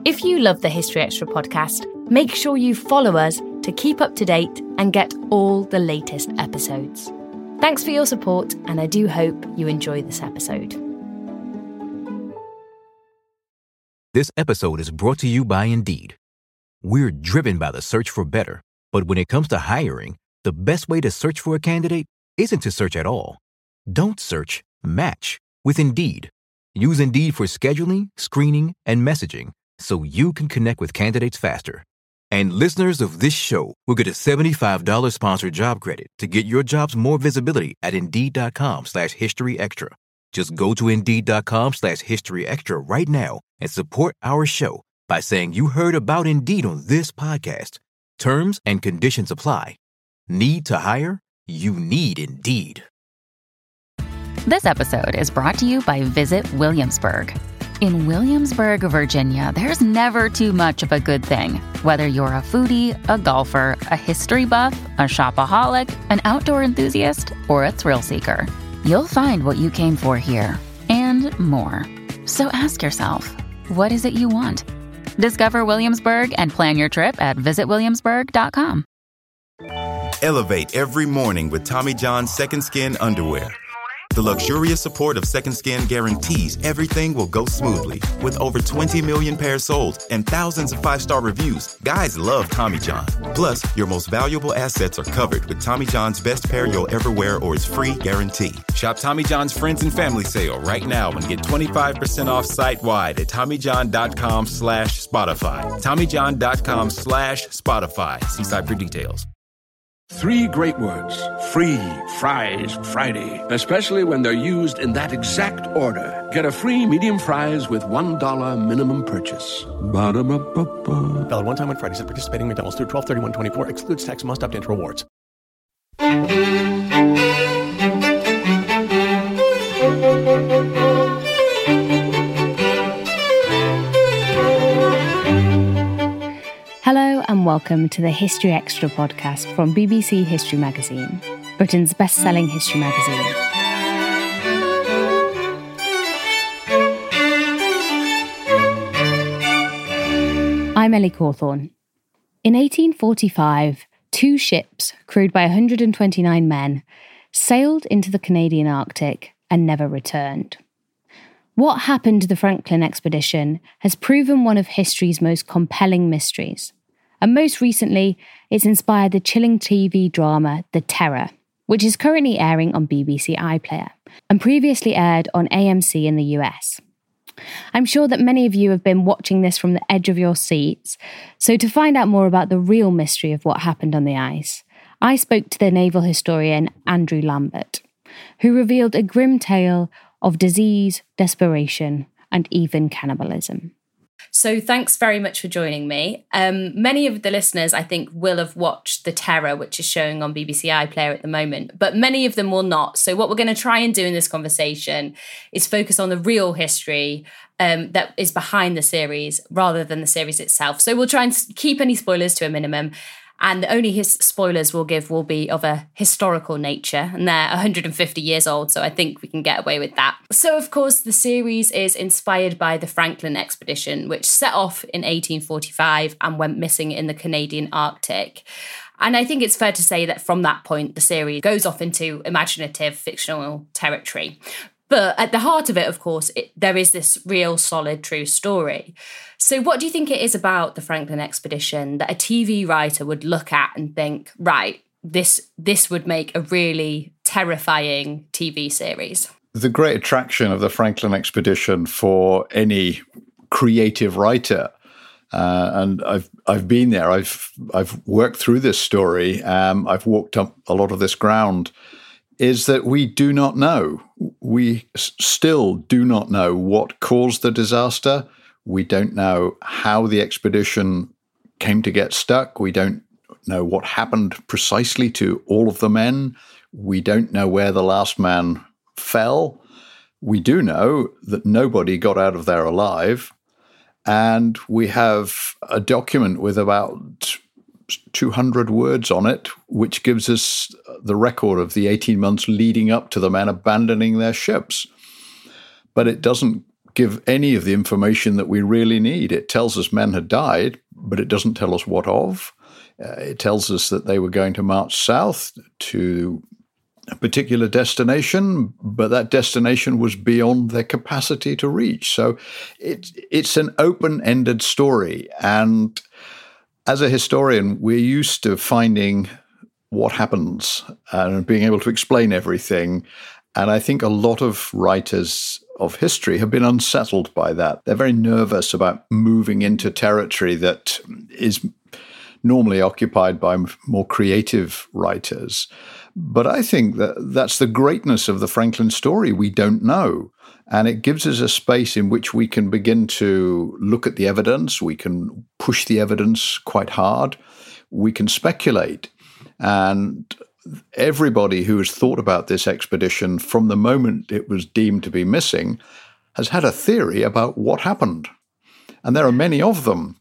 If you love the History Extra podcast, make sure you follow us to keep up to date and get all the latest episodes. Thanks for your support, and I do hope you enjoy this episode. This episode is brought to you by Indeed. We're driven by the search for better, but when it comes to hiring, the best way to search for a candidate isn't to search at all. Don't search, match with Indeed. Use Indeed for scheduling, screening, and messaging so you can connect with candidates faster. And listeners of this show will get a $75 sponsored job credit to get your jobs more visibility at Indeed.com/HistoryExtra. Just go to Indeed.com/HistoryExtra right now and support our show by saying you heard about Indeed on this podcast. Terms and conditions apply. Need to hire? You need Indeed. This episode is brought to you by Visit Williamsburg. In Williamsburg, Virginia, there's never too much of a good thing. Whether you're a foodie, a golfer, a history buff, a shopaholic, an outdoor enthusiast, or a thrill seeker, you'll find what you came for here and more. So ask yourself, what is it you want? Discover Williamsburg and plan your trip at visitwilliamsburg.com. Elevate every morning with Tommy John's Second Skin underwear. The luxurious support of Second Skin guarantees everything will go smoothly. With over 20 million pairs sold and thousands of 5-star reviews, guys love Tommy John. Plus, your most valuable assets are covered with Tommy John's best pair you'll ever wear or its free guarantee. Shop Tommy John's Friends and Family Sale right now and get 25% off site-wide at TommyJohn.com/Spotify. TommyJohn.com/Spotify. See site for details. 3 great words. Free fries Friday. Especially when they're used in that exact order. Get a free medium fries with $1 minimum purchase. Ba-da-ba-ba-ba. Valid one time on Fridays at participating McDonald's through 12/31/24. Excludes tax, must opt into rewards. Hello and welcome to the History Extra podcast from BBC History Magazine, Britain's best-selling history magazine. I'm Ellie Cawthorne. In 1845, 2 ships, crewed by 129 men, sailed into the Canadian Arctic and never returned. What happened to the Franklin expedition has proven one of history's most compelling mysteries. And most recently, it's inspired the chilling TV drama The Terror, which is currently airing on BBC iPlayer and previously aired on AMC in the US. I'm sure that many of you have been watching this from the edge of your seats, so to find out more about the real mystery of what happened on the ice, I spoke to the naval historian Andrew Lambert, who revealed a grim tale of disease, desperation, and even cannibalism. So thanks very much for joining me. Many of the listeners, I think, will have watched The Terror, which is showing on BBC iPlayer at the moment, but many of them will not. So what we're going to try and do in this conversation is focus on the real history that is behind the series rather than the series itself. So we'll try and keep any spoilers to a minimum. And the only spoilers we'll give will be of a historical nature, and they're 150 years old, so I think we can get away with that. So, of course, the series is inspired by the Franklin expedition, which set off in 1845 and went missing in the Canadian Arctic. And I think it's fair to say that from that point, the series goes off into imaginative, fictional territory. But at the heart of it, of course, there is this real, solid, true story. So what do you think it is about the Franklin expedition that a TV writer would look at and think, right, this would make a really terrifying TV series? The great attraction of the Franklin expedition for any creative writer, and I've been there, I've worked through this story, I've walked up a lot of this ground, is that we do not know. We still do not know what caused the disaster. We don't know how the expedition came to get stuck. We don't know what happened precisely to all of the men. We don't know where the last man fell. We do know that nobody got out of there alive. And we have a document with about 200 words on it, which gives us the record of the 18 months leading up to the men abandoning their ships. But it doesn't give any of the information that we really need. It tells us men had died, but it doesn't tell us what of. It tells us that they were going to march south to a particular destination, but that destination was beyond their capacity to reach. So it's an open-ended story. And as a historian, we're used to finding what happens and being able to explain everything. And I think a lot of writers of history have been unsettled by that. They're very nervous about moving into territory that is normally occupied by more creative writers. But I think that that's the greatness of the Franklin story. We don't know. And it gives us a space in which we can begin to look at the evidence. We can push the evidence quite hard. We can speculate. And everybody who has thought about this expedition from the moment it was deemed to be missing has had a theory about what happened. And there are many of them.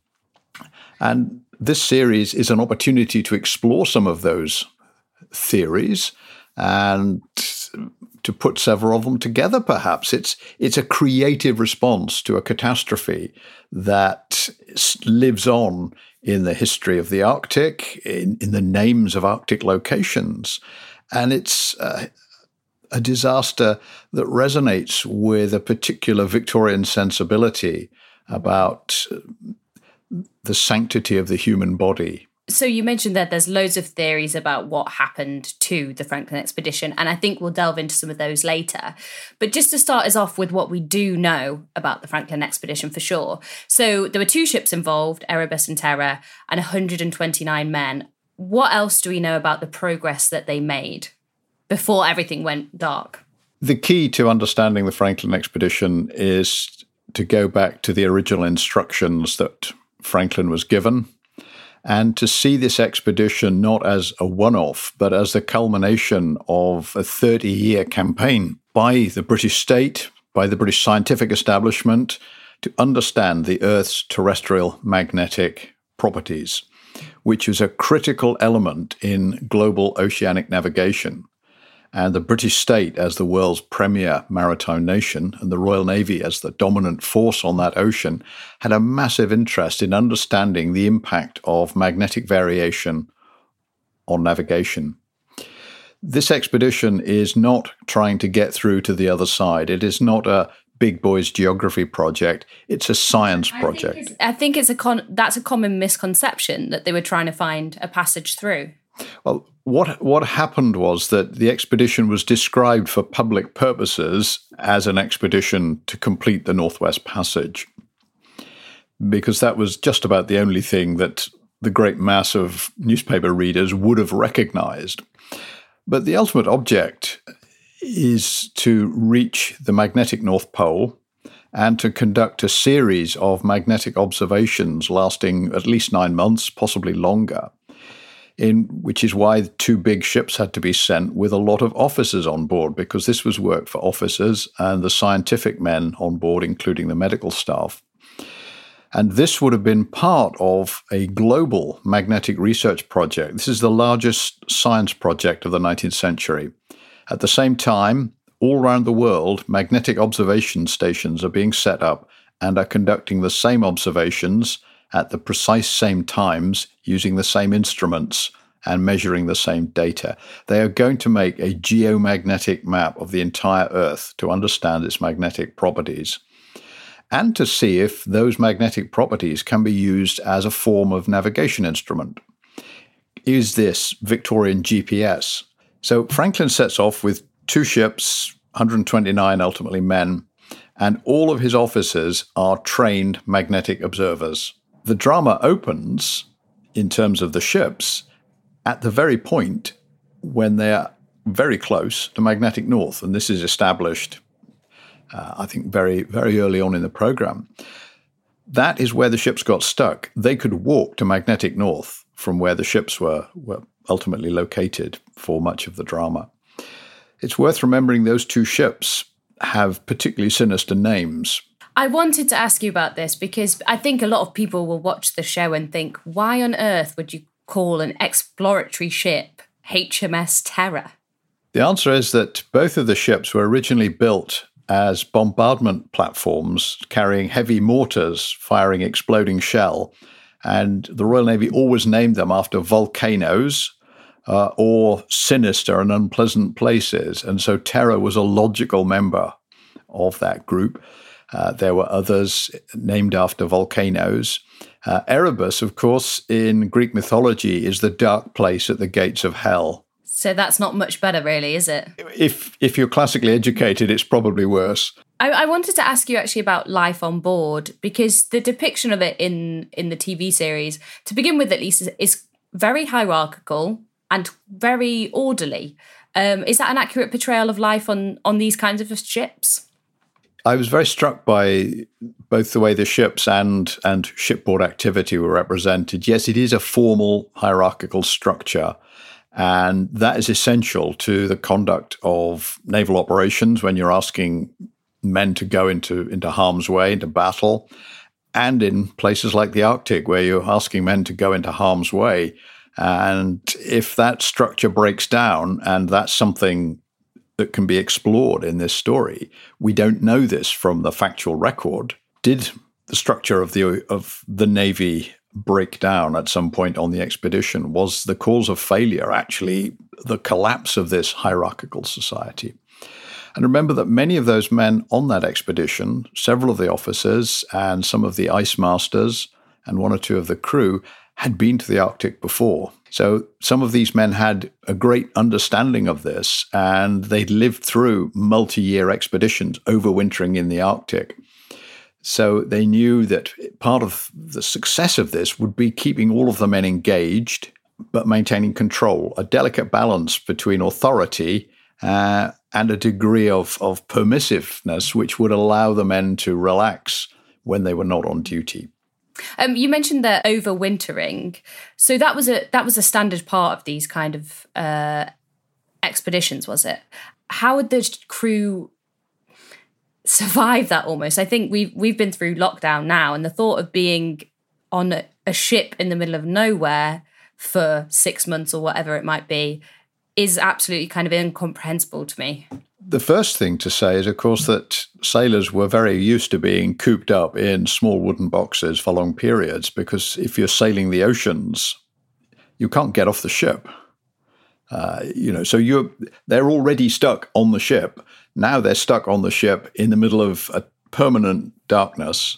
And this series is an opportunity to explore some of those theories and to put several of them together, perhaps. It's a creative response to a catastrophe that lives on in the history of the Arctic, in the names of Arctic locations. And it's a disaster that resonates with a particular Victorian sensibility about the sanctity of the human body. So you mentioned that there's loads of theories about what happened to the Franklin expedition, and I think we'll delve into some of those later. But just to start us off with what we do know about the Franklin expedition for sure. So there were 2 ships involved, Erebus and Terror, and 129 men. What else do we know about the progress that they made before everything went dark? The key to understanding the Franklin expedition is to go back to the original instructions that Franklin was given, and to see this expedition not as a one-off, but as the culmination of a 30-year campaign by the British state, by the British scientific establishment, to understand the Earth's terrestrial magnetic properties, which is a critical element in global oceanic navigation. And the British state, as the world's premier maritime nation, and the Royal Navy as the dominant force on that ocean, had a massive interest in understanding the impact of magnetic variation on navigation. This expedition is not trying to get through to the other side. It is not a big boys geography project. It's a science project. I think that's a common misconception, that they were trying to find a passage through. Well, what happened was that the expedition was described for public purposes as an expedition to complete the Northwest Passage, because that was just about the only thing that the great mass of newspaper readers would have recognized. But the ultimate object is to reach the magnetic North Pole and to conduct a series of magnetic observations lasting at least 9 months, possibly longer, which is why 2 big ships had to be sent with a lot of officers on board, because this was work for officers and the scientific men on board, including the medical staff. And this would have been part of a global magnetic research project. This is the largest science project of the 19th century. At the same time, all around the world, magnetic observation stations are being set up and are conducting the same observations at the precise same times, using the same instruments and measuring the same data. They are going to make a geomagnetic map of the entire Earth to understand its magnetic properties, and to see if those magnetic properties can be used as a form of navigation instrument. Is this Victorian GPS? So Franklin sets off with 2 ships, 129 ultimately men, and all of his officers are trained magnetic observers. The drama opens, in terms of the ships, at the very point when they're very close to magnetic north. And this is established, I think, very, very early on in the program. That is where the ships got stuck. They could walk to magnetic north from where the ships were ultimately located for much of the drama. It's worth remembering those 2 ships have particularly sinister names. I wanted to ask you about this because I think a lot of people will watch the show and think, why on earth would you call an exploratory ship HMS Terror? The answer is that both of the ships were originally built as bombardment platforms carrying heavy mortars firing exploding shell. And the Royal Navy always named them after volcanoes or sinister and unpleasant places. And so terror was a logical member of that group. There were others named after volcanoes. Erebus, of course, in Greek mythology is the dark place at the gates of hell. So that's not much better, really, is it? If you're classically educated, it's probably worse. I wanted to ask you actually about life on board, because the depiction of it in the TV series, to begin with at least, is very hierarchical and very orderly. Is that an accurate portrayal of life on these kinds of ships? I was very struck by both the way the ships and shipboard activity were represented. Yes, it is a formal hierarchical structure, and that is essential to the conduct of naval operations when you're asking men to go into harm's way, into battle, and in places like the Arctic where you're asking men to go into harm's way. And if that structure breaks down, and that's something that can be explored in this story, we don't know this from the factual record. Did the structure of the Navy break down at some point on the expedition? Was the cause of failure actually the collapse of this hierarchical society? And remember that many of those men on that expedition, several of the officers and some of the ice masters and one or two of the crew, had been to the Arctic before. So some of these men had a great understanding of this, and they'd lived through multi-year expeditions overwintering in the Arctic. So they knew that part of the success of this would be keeping all of the men engaged, but maintaining control, a delicate balance between authority and a degree of permissiveness, which would allow the men to relax when they were not on duty. You mentioned the overwintering, so that was a standard part of these kind of expeditions, was it? How would the crew survive that? Almost, I think we've been through lockdown now, and the thought of being on a ship in the middle of nowhere for 6 months or whatever it might be is absolutely kind of incomprehensible to me. The first thing to say is, of course, that sailors were very used to being cooped up in small wooden boxes for long periods, because if you're sailing the oceans, you can't get off the ship. So they're already stuck on the ship. Now they're stuck on the ship in the middle of a permanent darkness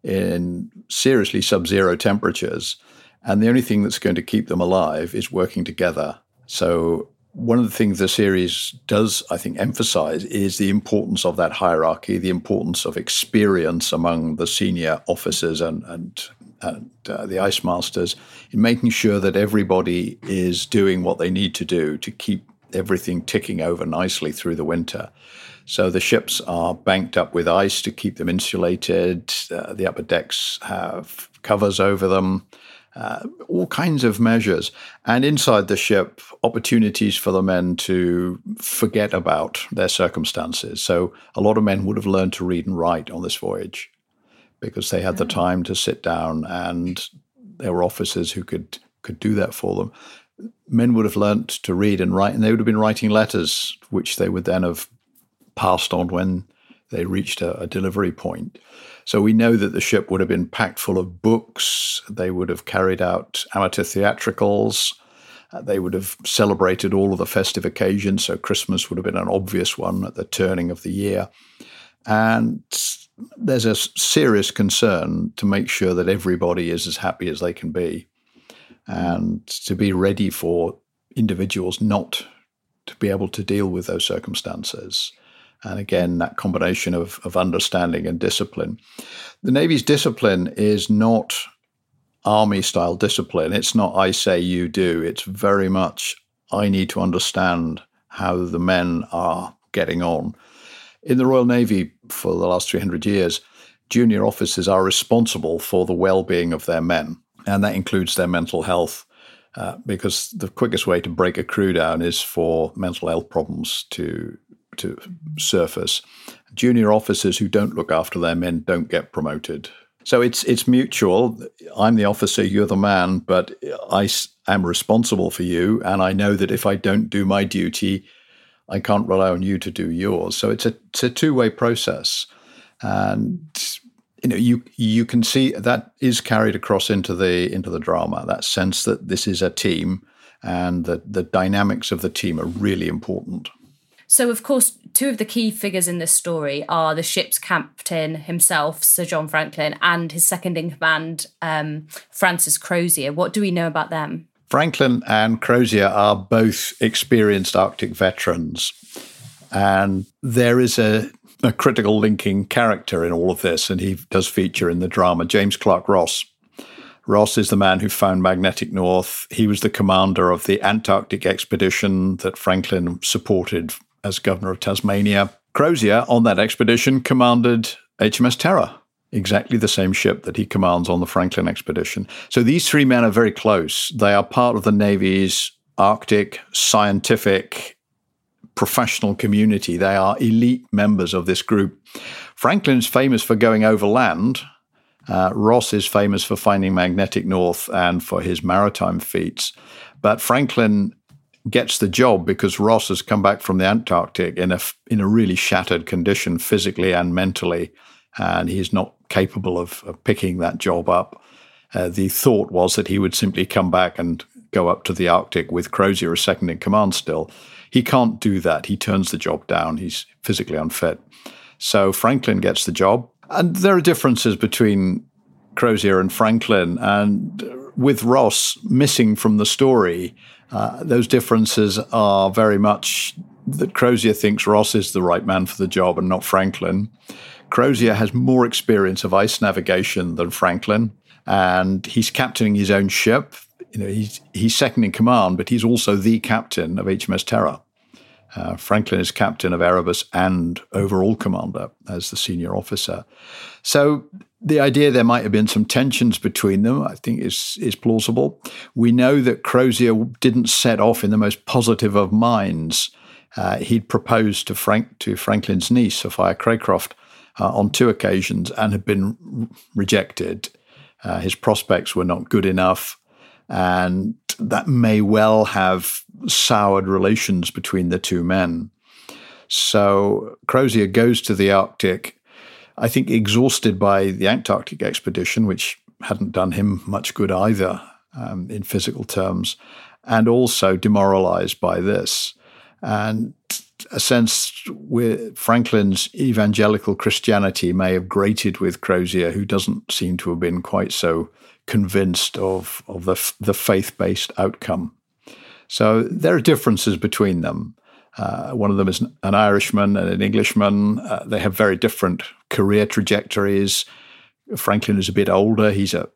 in seriously sub-zero temperatures. And the only thing that's going to keep them alive is working together. So one of the things the series does, I think, emphasize is the importance of that hierarchy, the importance of experience among the senior officers and the ice masters in making sure that everybody is doing what they need to do to keep everything ticking over nicely through the winter. So the ships are banked up with ice to keep them insulated. The upper decks have covers over them. All kinds of measures. And inside the ship, opportunities for the men to forget about their circumstances. So a lot of men would have learned to read and write on this voyage because they had the time to sit down, and there were officers who could do that for them. Men would have learned to read and write, and they would have been writing letters, which they would then have passed on when they reached a delivery point. So we know that the ship would have been packed full of books. They would have carried out amateur theatricals. They would have celebrated all of the festive occasions. So Christmas would have been an obvious one at the turning of the year. And there's a serious concern to make sure that everybody is as happy as they can be, and to be ready for individuals not to be able to deal with those circumstances. And again, that combination of understanding and discipline. The Navy's discipline is not Army-style discipline. It's not I say, you do. It's very much I need to understand how the men are getting on. In the Royal Navy for the last 300 years, junior officers are responsible for the well-being of their men, and that includes their mental health, because the quickest way to break a crew down is for mental health problems to surface. Junior officers who don't look after their men don't get promoted. So it's mutual. I'm the officer, you're the man, but I am responsible for you, and I know that if I don't do my duty, I can't rely on you to do yours. So it's a two-way process. And you can see that is carried across into the drama, that sense that this is a team and that the dynamics of the team are really important. So, of course, two of the key figures in this story are the ship's captain himself, Sir John Franklin, and his second-in-command, Francis Crozier. What do we know about them? Franklin and Crozier are both experienced Arctic veterans, and there is a critical linking character in all of this, and he does feature in the drama, James Clark Ross. Ross is the man who found Magnetic North. He was the commander of the Antarctic expedition that Franklin supported as governor of Tasmania. Crozier, on that expedition, commanded HMS Terror, exactly the same ship that he commands on the Franklin expedition. So these three men are very close. They are part of the Navy's Arctic scientific professional community. They are elite members of this group. Franklin's famous for going overland. Ross is famous for finding Magnetic North and for his maritime feats. But Franklin gets the job because Ross has come back from the Antarctic in a really shattered condition physically and mentally, and he's not capable of picking that job up. The thought was that he would simply come back and go up to the Arctic with Crozier as second in command still. He can't do that. He turns the job down. He's physically unfit. So Franklin gets the job. And there are differences between Crozier and Franklin, and with Ross missing from the story, those differences are very much that Crozier thinks Ross is the right man for the job and not Franklin. Crozier has more experience of ice navigation than Franklin, and he's captaining his own ship. He's second in command, but he's also the captain of HMS Terror. Franklin is captain of Erebus and overall commander as the senior officer. So the idea there might have been some tensions between them, I think, is plausible. We know that Crozier didn't set off in the most positive of minds. He'd proposed to Franklin's niece, Sophia Craycroft, on 2 occasions and had been rejected. His prospects were not good enough, and that may well have soured relations between the two men. So Crozier goes to the Arctic, I think exhausted by the Antarctic expedition, which hadn't done him much good either in physical terms, and also demoralized by this. And a sense where Franklin's evangelical Christianity may have grated with Crozier, who doesn't seem to have been quite so convinced of the faith-based outcome. So there are differences between them. One of them is an Irishman and an Englishman. They have very different career trajectories. Franklin is a bit older.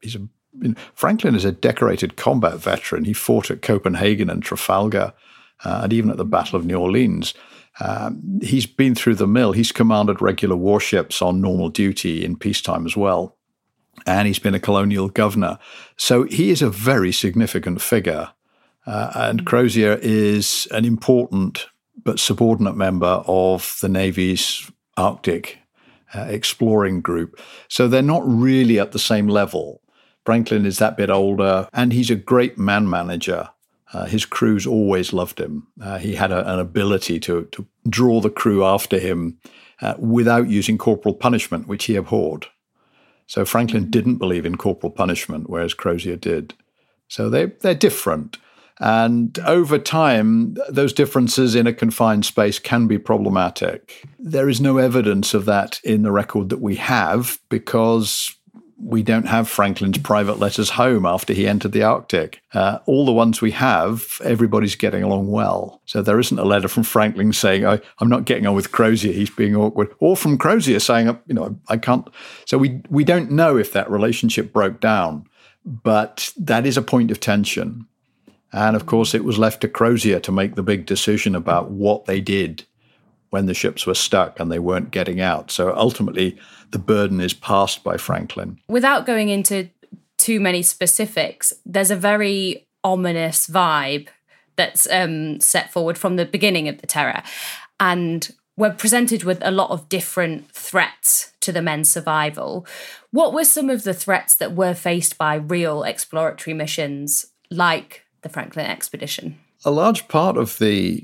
Franklin is a decorated combat veteran. He fought at Copenhagen and Trafalgar, and even at the Battle of New Orleans. He's been through the mill. He's commanded regular warships on normal duty in peacetime as well. And he's been a colonial governor. So he is a very significant figure. And Crozier is an important but subordinate member of the Navy's Arctic exploring group. So they're not really at the same level. Franklin is that bit older, and he's a great man manager. His crews always loved him. He had an ability to draw the crew after him without using corporal punishment, which he abhorred. So Franklin didn't believe in corporal punishment, whereas Crozier did. So they're different. And over time, those differences in a confined space can be problematic. There is no evidence of that in the record that we have because we don't have Franklin's private letters home after he entered the Arctic. All the ones we have, everybody's getting along well. So there isn't a letter from Franklin saying, I'm not getting on with Crozier, he's being awkward. Or from Crozier saying, I can't. So we don't know if that relationship broke down, but that is a point of tension. And of course, it was left to Crozier to make the big decision about what they did when the ships were stuck and they weren't getting out. So ultimately, the burden is passed by Franklin. Without going into too many specifics, there's a very ominous vibe that's set forward from the beginning of the Terror. And we're presented with a lot of different threats to the men's survival. What were some of the threats that were faced by real exploratory missions like the Franklin expedition? A large part of the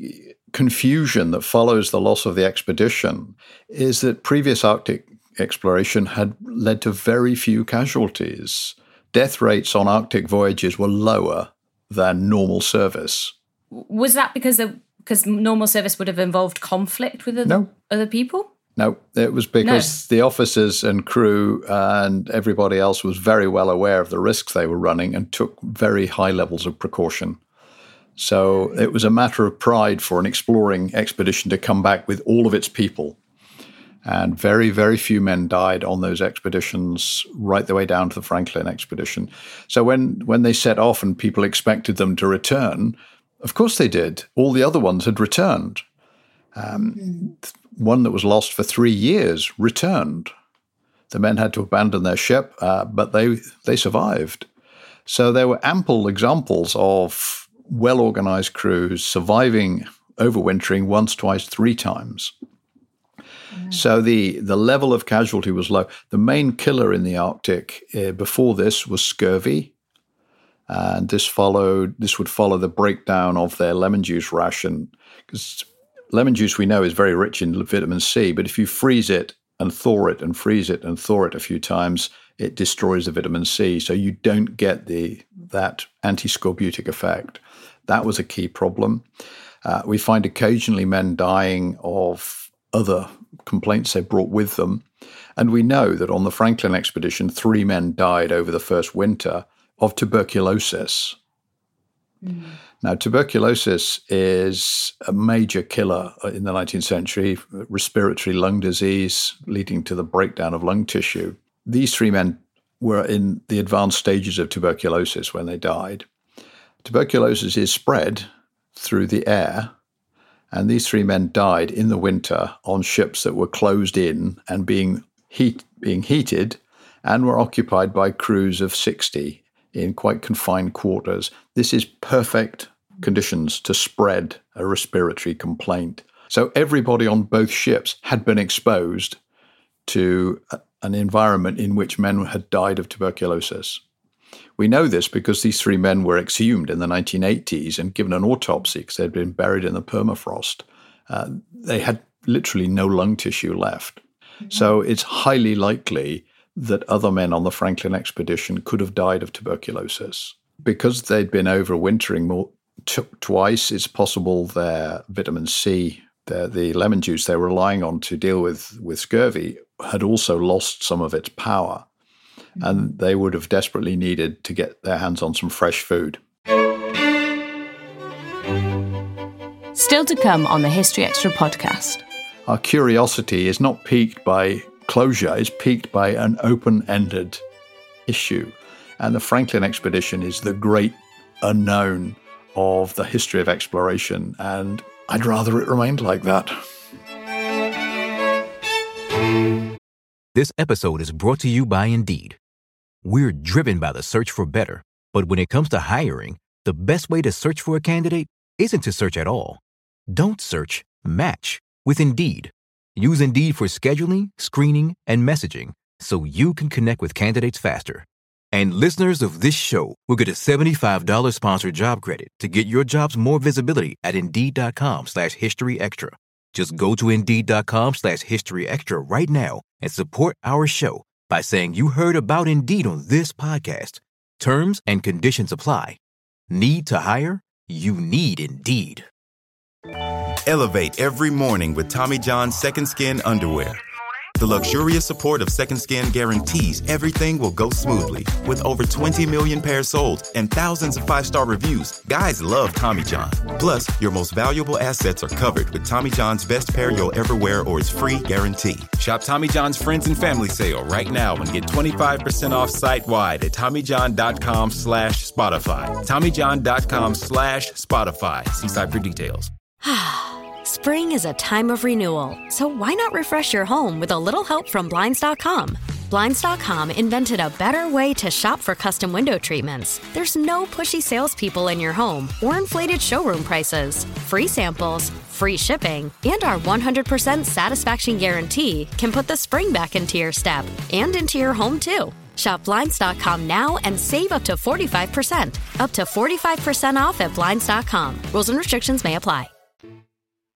confusion that follows the loss of the expedition is that previous Arctic exploration had led to very few casualties. Death rates on Arctic voyages were lower than normal service. Was that because normal service would have involved conflict with other people? No, it was because the officers and crew and everybody else was very well aware of the risks they were running and took very high levels of precaution. So it was a matter of pride for an exploring expedition to come back with all of its people. And very, very few men died on those expeditions right the way down to the Franklin expedition. So when they set off and people expected them to return, of course they did. All the other ones had returned. One that was lost for 3 years returned. The men had to abandon their ship, but they survived. So there were ample examples of well-organized crews surviving overwintering once, twice, 3 times. So the level of casualty was low. The main killer in the Arctic before this was scurvy. And this would follow the breakdown of their lemon juice ration, because lemon juice, we know, is very rich in vitamin C, but if you freeze it and thaw it and freeze it and thaw it a few times, it destroys the vitamin C, so you don't get that anti-scorbutic effect. That was a key problem. We find occasionally men dying of other complaints they brought with them, and we know that on the Franklin expedition, 3 men died over the first winter of tuberculosis. Now, tuberculosis is a major killer in the 19th century, respiratory lung disease leading to the breakdown of lung tissue. These 3 men were in the advanced stages of tuberculosis when they died. Tuberculosis is spread through the air, and these 3 men died in the winter on ships that were closed in and being heated and were occupied by crews of 60 in quite confined quarters. This is perfect conditions to spread a respiratory complaint. So everybody on both ships had been exposed to an environment in which men had died of tuberculosis. We know this because these 3 men were exhumed in the 1980s and given an autopsy because they'd been buried in the permafrost. They had literally no lung tissue left. So it's highly likely that other men on the Franklin expedition could have died of tuberculosis. Because they'd been overwintering twice, it's possible their vitamin C, the lemon juice they were relying on to deal with scurvy, had also lost some of its power. And they would have desperately needed to get their hands on some fresh food. Still to come on the History Extra podcast. Our curiosity is not piqued by closure, it's piqued by an open-ended issue. And the Franklin expedition is the great unknown of the history of exploration, and I'd rather it remained like that. This episode is brought to you by Indeed. We're driven by the search for better, but when it comes to hiring, the best way to search for a candidate isn't to search at all. Don't search, match with Indeed. Use Indeed for scheduling, screening, and messaging so you can connect with candidates faster. And listeners of this show will get a $75 sponsored job credit to get your jobs more visibility at Indeed.com/HistoryExtra. Just go to Indeed.com/HistoryExtra right now and support our show by saying you heard about Indeed on this podcast. Terms and conditions apply. Need to hire? You need Indeed. Elevate every morning with Tommy John's Second Skin underwear. The luxurious support of Second Skin guarantees everything will go smoothly. With over 20 million pairs sold and thousands of 5-star reviews, guys love Tommy John. Plus, your most valuable assets are covered with Tommy John's best pair you'll ever wear or its free guarantee. Shop Tommy John's Friends and Family Sale right now and get 25% off site-wide at TommyJohn.com/Spotify. TommyJohn.com/Spotify. See site for details. Spring is a time of renewal, so why not refresh your home with a little help from Blinds.com? Blinds.com invented a better way to shop for custom window treatments. There's no pushy salespeople in your home or inflated showroom prices. Free samples, free shipping, and our 100% satisfaction guarantee can put the spring back into your step and into your home, too. Shop Blinds.com now and save up to 45%. Up to 45% off at Blinds.com. Rules and restrictions may apply.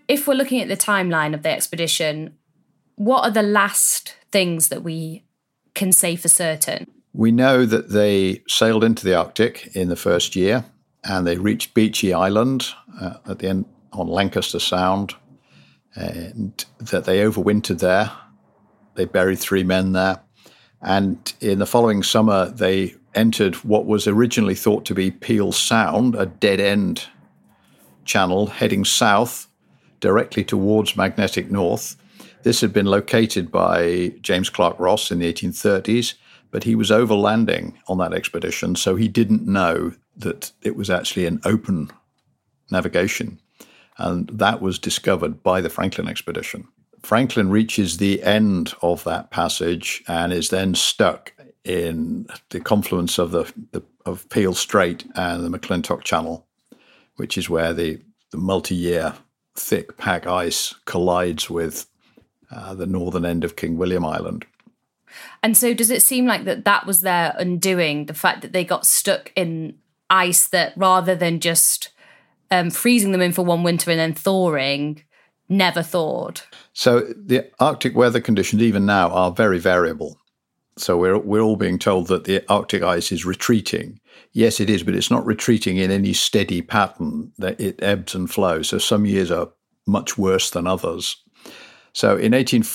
if we're looking at the timeline of the expedition, what are the last things that we can say for certain? We know that they sailed into the Arctic in the first year, and they reached Beechey Island at the end on Lancaster Sound, and that they overwintered there. They buried 3 men there. And in the following summer, they entered what was originally thought to be Peel Sound, a dead-end channel heading south directly towards magnetic north. This had been located by James Clark Ross in the 1830s, but he was overlanding on that expedition, so he didn't know that it was actually an open navigation. And that was discovered by the Franklin expedition. Franklin reaches the end of that passage and is then stuck in the confluence of of Peel Strait and the McClintock Channel, which is where the multi-year thick pack ice collides with the northern end of King William Island. And so does it seem like that was their undoing, the fact that they got stuck in ice that rather than just freezing them in for one winter and then thawing, never thawed? So the Arctic weather conditions even now are very variable. So we're all being told that the Arctic ice is retreating. Yes, it is, but it's not retreating in any steady pattern. That it ebbs and flows. So some years are much worse than others. So in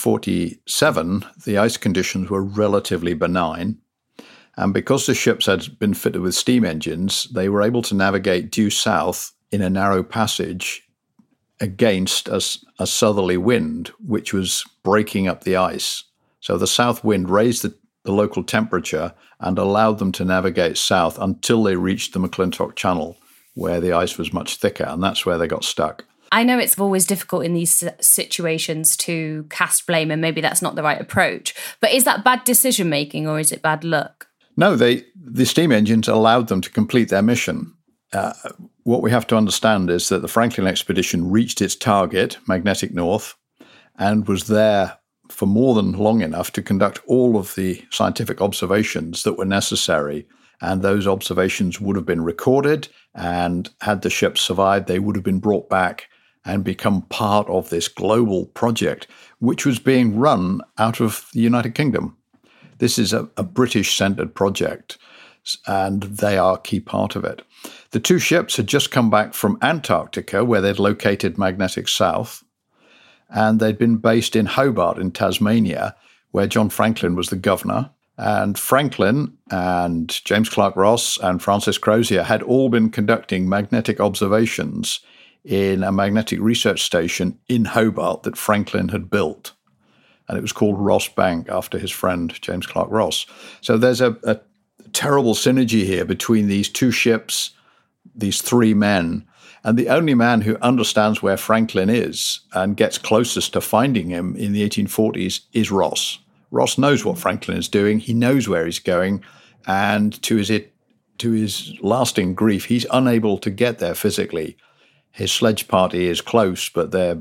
1847, the ice conditions were relatively benign. And because the ships had been fitted with steam engines, they were able to navigate due south in a narrow passage against a southerly wind, which was breaking up the ice. So the south wind raised the local temperature and allowed them to navigate south until they reached the McClintock Channel, where the ice was much thicker, and that's where they got stuck. I know it's always difficult in these situations to cast blame, and maybe that's not the right approach. But is that bad decision-making or is it bad luck? No, the steam engines allowed them to complete their mission. What we have to understand is that the Franklin expedition reached its target, magnetic north, and was there for more than long enough to conduct all of the scientific observations that were necessary. And those observations would have been recorded, and had the ships survived, they would have been brought back and become part of this global project, which was being run out of the United Kingdom. This is a British-centered project, and they are a key part of it. The 2 ships had just come back from Antarctica, where they'd located magnetic south, and they'd been based in Hobart in Tasmania, where John Franklin was the governor. And Franklin and James Clark Ross and Francis Crozier had all been conducting magnetic observations in a magnetic research station in Hobart that Franklin had built. And it was called Ross Bank after his friend James Clark Ross. So there's a terrible synergy here between these 2 ships, these 3 men, and the only man who understands where Franklin is and gets closest to finding him in the 1840s is Ross. Ross knows what Franklin is doing. He knows where he's going. And to his lasting grief, he's unable to get there physically. His sledge party is close, but their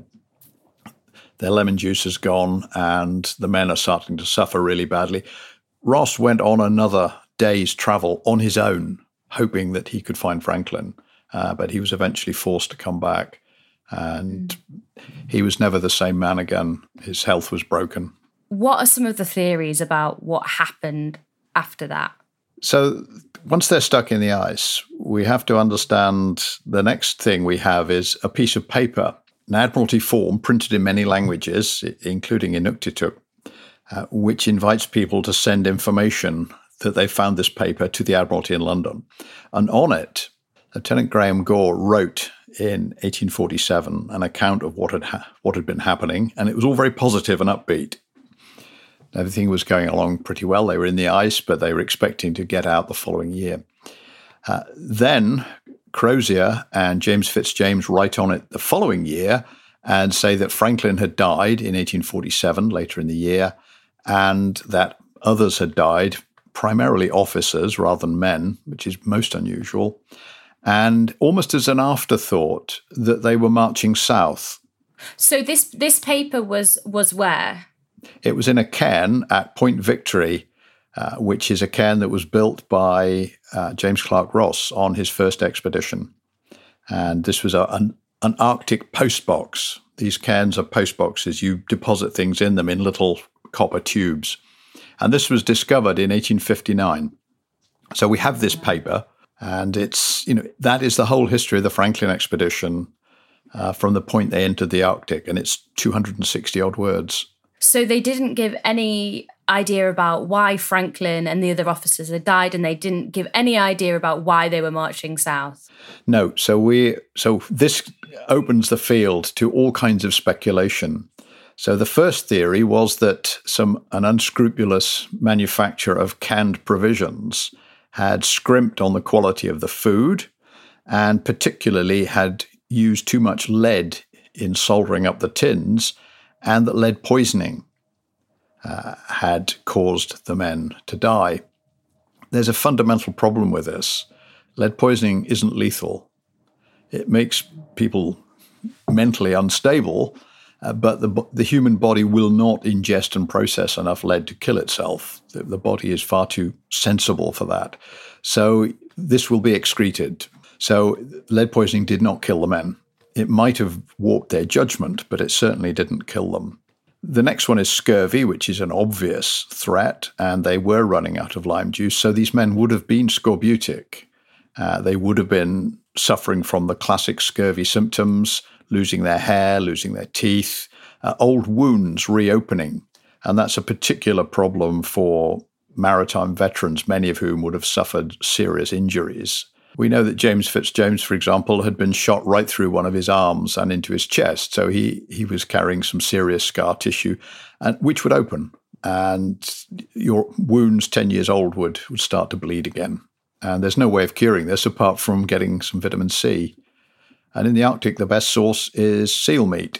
lemon juice is gone, and the men are starting to suffer really badly. Ross went on another day's travel on his own, hoping that he could find Franklin. But he was eventually forced to come back, and he was never the same man again. His health was broken. What are some of the theories about what happened after that? So once they're stuck in the ice, we have to understand the next thing we have is a piece of paper, an Admiralty form printed in many languages, including Inuktitut, which invites people to send information that they found this paper to the Admiralty in London. And on it, Lieutenant Graham Gore wrote in 1847 an account of what had been happening, and it was all very positive and upbeat. Everything was going along pretty well. They were in the ice, but they were expecting to get out the following year. Then Crozier and James Fitzjames write on it the following year and say that Franklin had died in 1847, later in the year, and that others had died, primarily officers rather than men, which is most unusual, and almost as an afterthought that they were marching south. So this paper was where? It was in a cairn at Point Victory, which is a cairn that was built by James Clark Ross on his first expedition. And this was a an Arctic postbox. These cairns are postboxes. You deposit things in them in little copper tubes. And this was discovered in 1859. So we have this paper, and it's, that is the whole history of the Franklin expedition from the point they entered the Arctic, and it's 260 odd words. So they didn't give any idea about why Franklin and the other officers had died, and they didn't give any idea about why they were marching south? No. So this opens the field to all kinds of speculation. So the first theory was that an unscrupulous manufacturer of canned provisions had scrimped on the quality of the food, and particularly had used too much lead in soldering up the tins, and that lead poisoning had caused the men to die. There's a fundamental problem with this. Lead poisoning isn't lethal. It makes people mentally unstable, but the human body will not ingest and process enough lead to kill itself. The body is far too sensible for that. So this will be excreted. So lead poisoning did not kill the men. It might have warped their judgment, but it certainly didn't kill them. The next one is scurvy, which is an obvious threat, and they were running out of lime juice. So these men would have been scorbutic. They would have been suffering from the classic scurvy symptoms, losing their hair, losing their teeth, old wounds reopening. And that's a particular problem for maritime veterans, many of whom would have suffered serious injuries. We know that James Fitzjames, for example, had been shot right through one of his arms and into his chest. So he was carrying some serious scar tissue, which would open. And your wounds 10 years old would start to bleed again. And there's no way of curing this apart from getting some vitamin C. And in the Arctic, the best source is seal meat.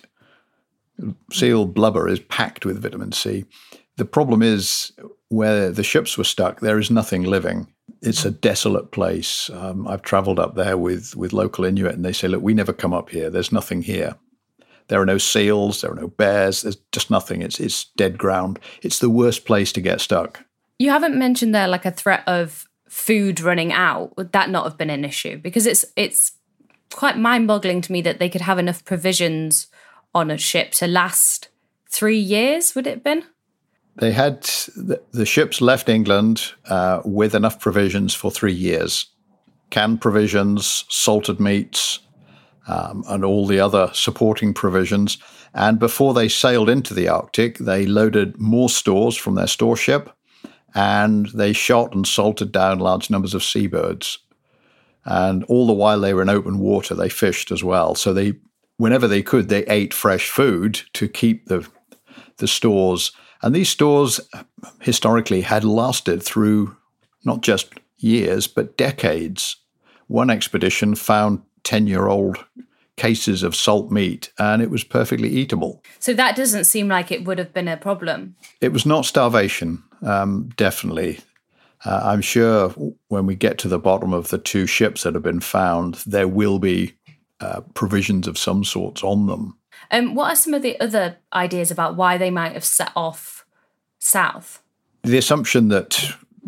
Seal blubber is packed with vitamin C. The problem is where the ships were stuck, there is nothing living. It's a desolate place. I've traveled up there with local Inuit, and they say, look, we never come up here. There's nothing here. There are no seals. There are no bears. There's just nothing. It's dead ground. It's the worst place to get stuck. You haven't mentioned there like a threat of food running out. Would that not have been an issue? Because it's quite mind-boggling to me that they could have enough provisions on a ship to last 3 years, would it have been? They had the ships left England with enough provisions for 3 years. Canned provisions, salted meats, and all the other supporting provisions. And before they sailed into the Arctic, they loaded more stores from their store ship, and they shot and salted down large numbers of seabirds. And all the while they were in open water, they fished as well. So whenever they could, they ate fresh food to keep the stores. And these stores historically had lasted through not just years, but decades. One expedition found 10-year-old cases of salt meat, and it was perfectly eatable. So that doesn't seem like it would have been a problem. It was not starvation, definitely. I'm sure when we get to the bottom of the 2 ships that have been found, there will be provisions of some sorts on them. What are some of the other ideas about why they might have set off south? The assumption that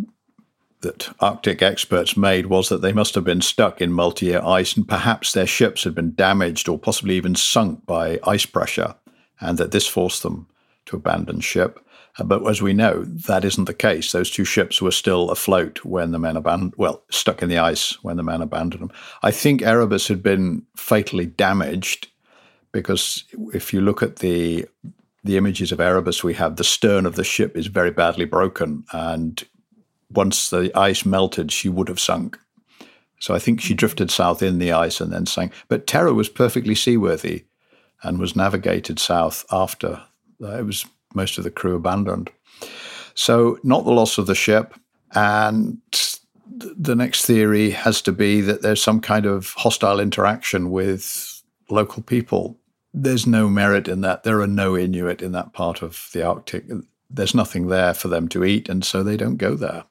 Arctic experts made was that they must have been stuck in multi-year ice, and perhaps their ships had been damaged or possibly even sunk by ice pressure, and that this forced them to abandon ship. But as we know, that isn't the case. Those 2 ships were still afloat when the men stuck in the ice when the men abandoned them. I think Erebus had been fatally damaged, because if you look at the images of Erebus we have, the stern of the ship is very badly broken, and once the ice melted, she would have sunk. So I think she drifted south in the ice and then sank. But Terror was perfectly seaworthy and was navigated south after it was most of the crew abandoned. So not the loss of the ship. And the next theory has to be that there's some kind of hostile interaction with local people. There's no merit in that. There are no Inuit in that part of the Arctic. There's nothing there for them to eat, and so they don't go there.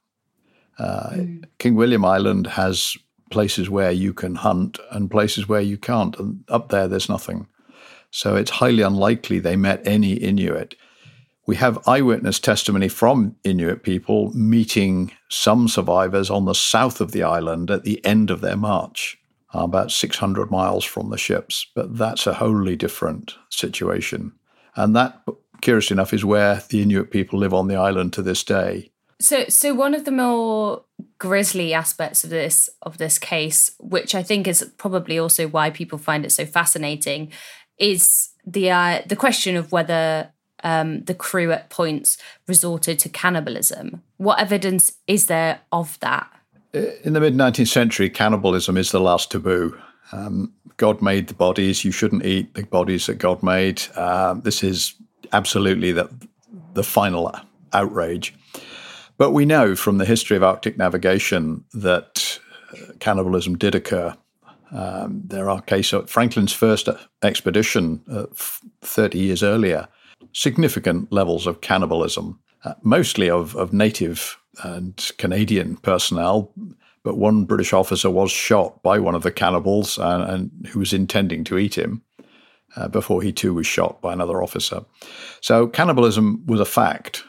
King William Island has places where you can hunt and places where you can't, and up there's nothing. So it's highly unlikely they met any Inuit. We have eyewitness testimony from Inuit people meeting some survivors on the south of the island at the end of their march. about 600 miles from the ships. But that's a wholly different situation. And that, curious enough, is where the Inuit people live on the island to this day. So one of the more grisly aspects of this case, which I think is probably also why people find it so fascinating, is the question of whether the crew at points resorted to cannibalism. What evidence is there of that? In the mid-19th century, cannibalism is the last taboo. God made the bodies. You shouldn't eat the bodies that God made. This is absolutely the final outrage. But we know from the history of Arctic navigation that cannibalism did occur. There are cases of Franklin's first expedition 30 years earlier, significant levels of cannibalism, mostly of native and Canadian personnel. But one British officer was shot by one of the cannibals and who was intending to eat him before he too was shot by another officer. So cannibalism was a fact.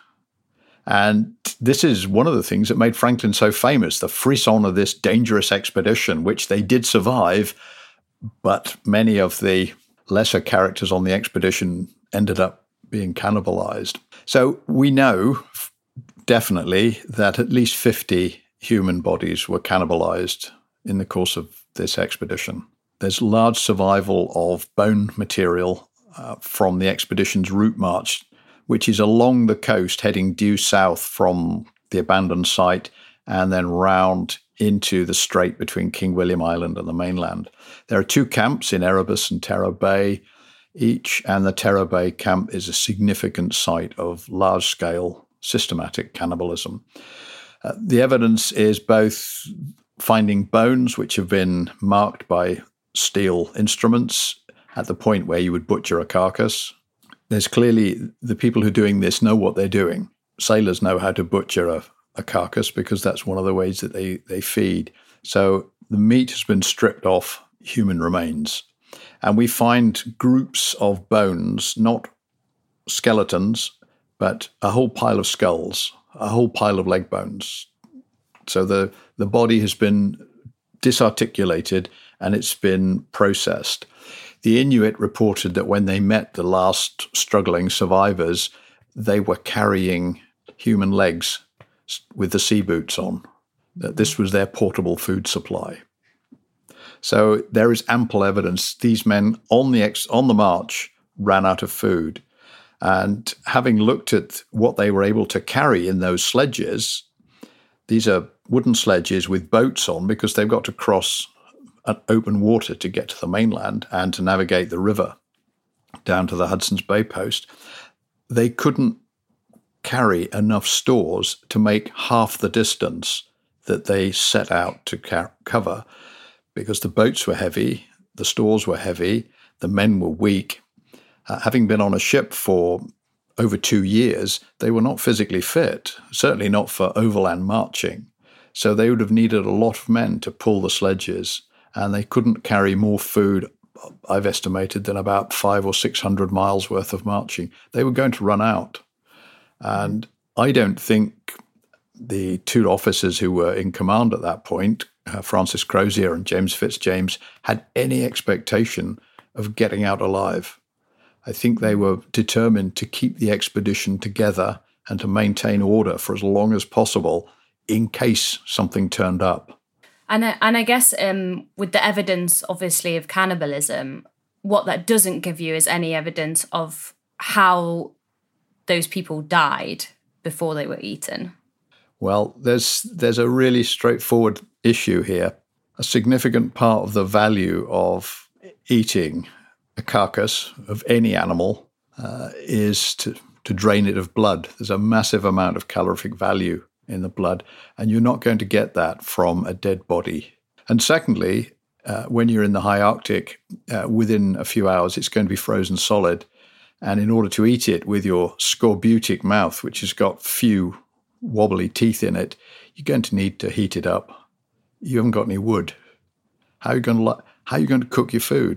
And this is one of the things that made Franklin so famous, the frisson of this dangerous expedition, which they did survive, but many of the lesser characters on the expedition ended up being cannibalized. So we know definitely that at least 50 human bodies were cannibalized in the course of this expedition. There's large survival of bone material from the expedition's route march, which is along the coast heading due south from the abandoned site and then round into the strait between King William Island and the mainland. There are 2 camps in Erebus and Terror Bay each, and the Terror Bay camp is a significant site of large-scale systematic cannibalism. The evidence is both finding bones which have been marked by steel instruments at the point where you would butcher a carcass. There's clearly the people who are doing this know what they're doing. Sailors know how to butcher a carcass because that's one of the ways that they feed. So the meat has been stripped off human remains. And we find groups of bones, not skeletons, but a whole pile of skulls, a whole pile of leg bones. So the body has been disarticulated and it's been processed. The Inuit reported that when they met the last struggling survivors, they were carrying human legs with the sea boots on, that this was their portable food supply. So there is ample evidence these men on the march ran out of food. And having looked at what they were able to carry in those sledges, these are wooden sledges with boats on because they've got to cross open water to get to the mainland and to navigate the river down to the Hudson's Bay post. They couldn't carry enough stores to make half the distance that they set out to cover because the boats were heavy, the stores were heavy, the men were weak. Having been on a ship for over 2 years, they were not physically fit, certainly not for overland marching. So they would have needed a lot of men to pull the sledges, and they couldn't carry more food, I've estimated, than about 500 or 600 miles worth of marching. They were going to run out. And I don't think the 2 officers who were in command at that point, Francis Crozier and James Fitzjames, had any expectation of getting out alive. I think they were determined to keep the expedition together and to maintain order for as long as possible in case something turned up. And I guess with the evidence, obviously, of cannibalism, what that doesn't give you is any evidence of how those people died before they were eaten. Well, there's a really straightforward issue here. A significant part of the value of eating a carcass of any animal is to drain it of blood. There's a massive amount of calorific value in the blood, and you're not going to get that from a dead body. And secondly, when you're in the high Arctic, within a few hours, it's going to be frozen solid. And in order to eat it with your scorbutic mouth, which has got few wobbly teeth in it, you're going to need to heat it up. You haven't got any wood. How are you going to cook your food?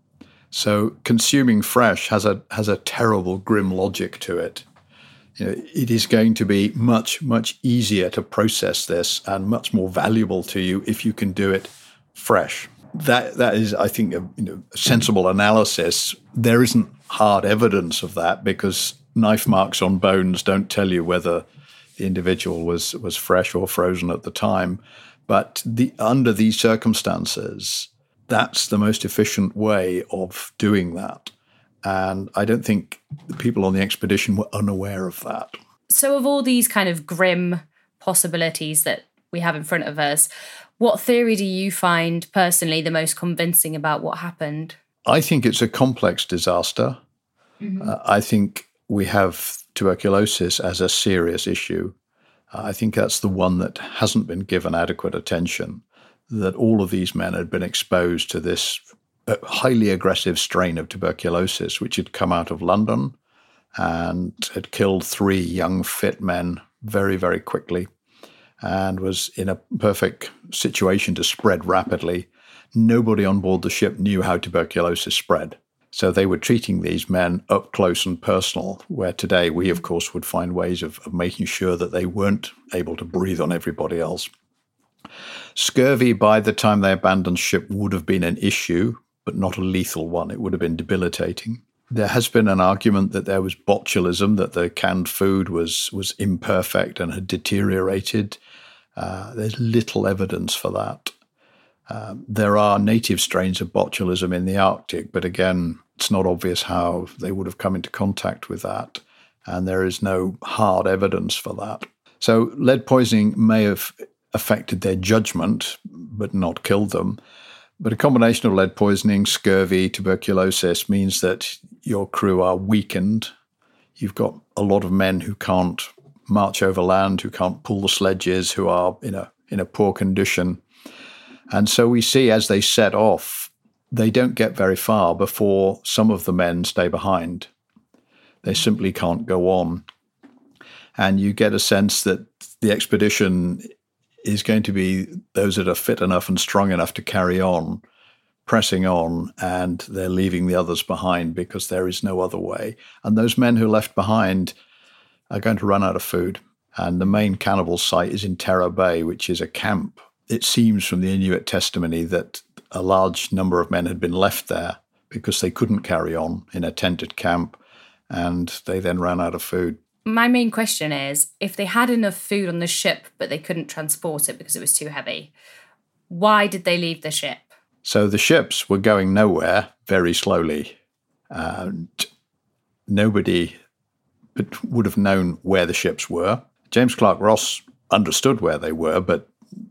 So consuming fresh has a terrible, grim logic to it. You know, it is going to be much, much easier to process this and much more valuable to you if you can do it fresh. that is, I think, a sensible analysis. There isn't hard evidence of that because knife marks on bones don't tell you whether the individual was fresh or frozen at the time. But under these circumstances, that's the most efficient way of doing that. And I don't think the people on the expedition were unaware of that. So of all these kind of grim possibilities that we have in front of us, what theory do you find personally the most convincing about what happened? I think it's a complex disaster. Mm-hmm. I think we have tuberculosis as a serious issue. I think that's the one that hasn't been given adequate attention, that all of these men had been exposed to this highly aggressive strain of tuberculosis, which had come out of London and had killed 3 young, fit men very, very quickly and was in a perfect situation to spread rapidly. Nobody on board the ship knew how tuberculosis spread. So they were treating these men up close and personal, where today we, of course, would find ways of making sure that they weren't able to breathe on everybody else. Scurvy, by the time they abandoned ship, would have been an issue, but not a lethal one. It would have been debilitating. There has been an argument that there was botulism, that the canned food was imperfect and had deteriorated. There's little evidence for that. There are native strains of botulism in the Arctic, but again, it's not obvious how they would have come into contact with that, and there is no hard evidence for that. So lead poisoning may have affected their judgment, but not killed them. But a combination of lead poisoning, scurvy, tuberculosis means that your crew are weakened. You've got a lot of men who can't march over land, who can't pull the sledges, who are in a poor condition. And so we see as they set off, they don't get very far before some of the men stay behind. They simply can't go on. And you get a sense that the expedition is going to be those that are fit enough and strong enough to carry on, pressing on, and they're leaving the others behind because there is no other way. And those men who are left behind are going to run out of food. And the main cannibal site is in Terror Bay, which is a camp. It seems from the Inuit testimony that a large number of men had been left there because they couldn't carry on in a tented camp, and they then ran out of food. My main question is, if they had enough food on the ship but they couldn't transport it because it was too heavy, why did they leave the ship? So the ships were going nowhere very slowly, and nobody would have known where the ships were. James Clark Ross understood where they were, but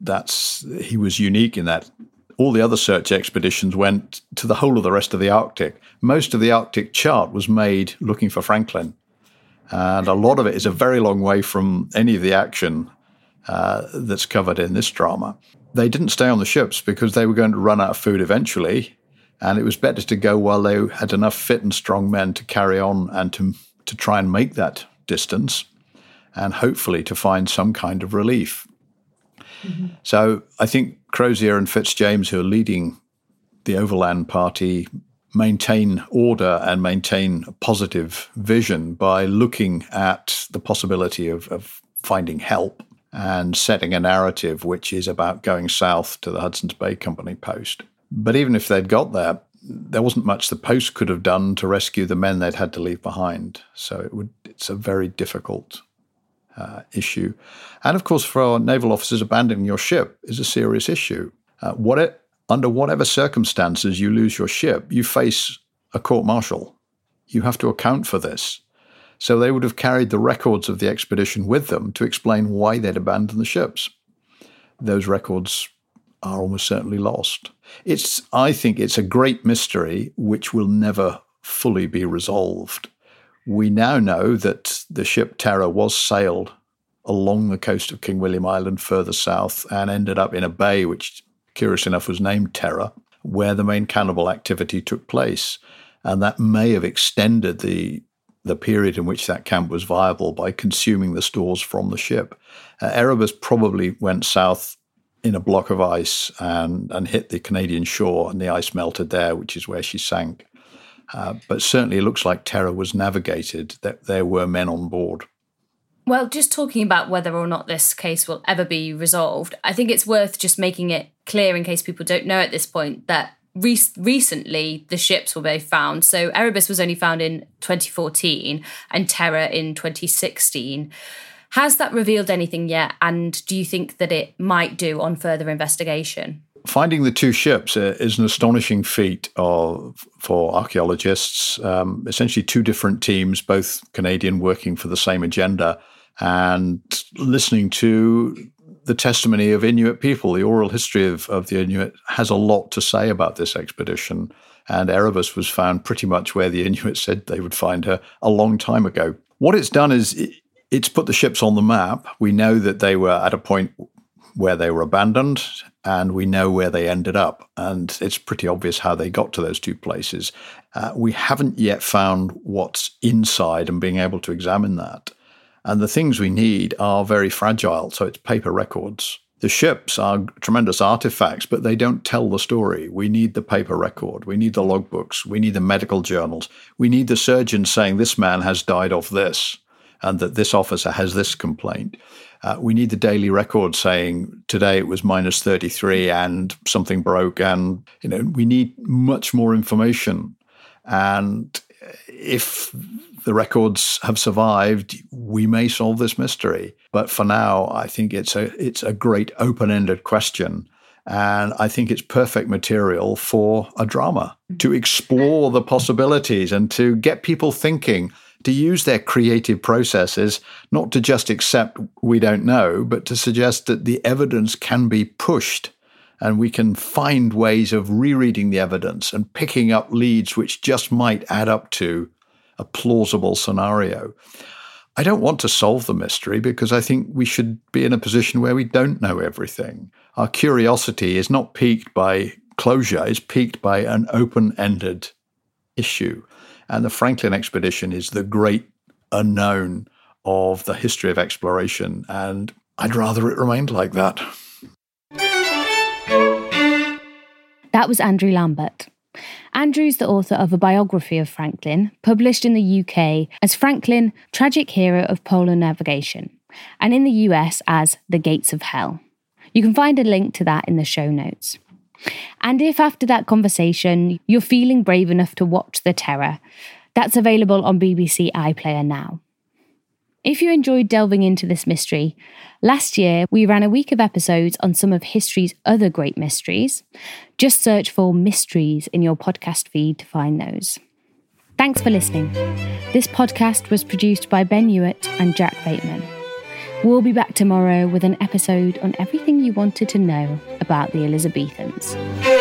he was unique in that all the other search expeditions went to the whole of the rest of the Arctic. Most of the Arctic chart was made looking for Franklin. And a lot of it is a very long way from any of the action that's covered in this drama. They didn't stay on the ships because they were going to run out of food eventually, and it was better to go while they had enough fit and strong men to carry on and to try and make that distance and hopefully to find some kind of relief. Mm-hmm. So I think Crozier and Fitzjames, who are leading the overland party, maintain order and maintain a positive vision by looking at the possibility of finding help and setting a narrative which is about going south to the Hudson's Bay Company post. But even if they'd got there wasn't much the post could have done to rescue the men they'd had to leave behind. So it's a very difficult issue. And of course, for naval officers, abandoning your ship is a serious issue. Under whatever circumstances you lose your ship, you face a court-martial. You have to account for this. So they would have carried the records of the expedition with them to explain why they'd abandoned the ships. Those records are almost certainly lost. I think it's a great mystery which will never fully be resolved. We now know that the ship Terror was sailed along the coast of King William Island further south and ended up in a bay which, curious enough, was named Terror, where the main cannibal activity took place. And that may have extended the period in which that camp was viable by consuming the stores from the ship. Erebus probably went south in a block of ice and hit the Canadian shore, and the ice melted there, which is where she sank. But certainly it looks like Terror was navigated, that there were men on board. Well, just talking about whether or not this case will ever be resolved, I think it's worth just making it clear, in case people don't know at this point, that recently the ships were both found. So Erebus was only found in 2014 and Terror in 2016. Has that revealed anything yet? And do you think that it might do on further investigation? Finding the two ships is an astonishing feat for archaeologists. Essentially two different teams, both Canadian, working for the same agenda, and listening to the testimony of Inuit people. The oral history of the Inuit has a lot to say about this expedition. And Erebus was found pretty much where the Inuit said they would find her a long time ago. What it's done is it's put the ships on the map. We know that they were at a point where they were abandoned, and we know where they ended up. And it's pretty obvious how they got to those two places. We haven't yet found what's inside and being able to examine that. And the things we need are very fragile, so it's paper records. The ships are tremendous artifacts, but they don't tell the story. We need the paper record. We need the logbooks. We need the medical journals. We need the surgeon saying this man has died of this and that this officer has this complaint. We need the daily record saying today it was minus 33 and something broke, and we need much more information. And if the records have survived, we may solve this mystery. But for now, I think it's a great open-ended question. And I think it's perfect material for a drama, to explore the possibilities and to get people thinking, to use their creative processes, not to just accept we don't know, but to suggest that the evidence can be pushed and we can find ways of rereading the evidence and picking up leads which just might add up to a plausible scenario. I don't want to solve the mystery because I think we should be in a position where we don't know everything. Our curiosity is not piqued by closure, it's piqued by an open-ended issue. And the Franklin expedition is the great unknown of the history of exploration, and I'd rather it remained like that. That was Andrew Lambert. Andrew's the author of a biography of Franklin, published in the UK as Franklin, Tragic Hero of Polar Navigation, and in the US as The Gates of Hell. You can find a link to that in the show notes. And if after that conversation you're feeling brave enough to watch The Terror, that's available on BBC iPlayer now. If you enjoyed delving into this mystery, last year we ran a week of episodes on some of history's other great mysteries. Just search for Mysteries in your podcast feed to find those. Thanks for listening. This podcast was produced by Ben Hewitt and Jack Bateman. We'll be back tomorrow with an episode on everything you wanted to know about the Elizabethans.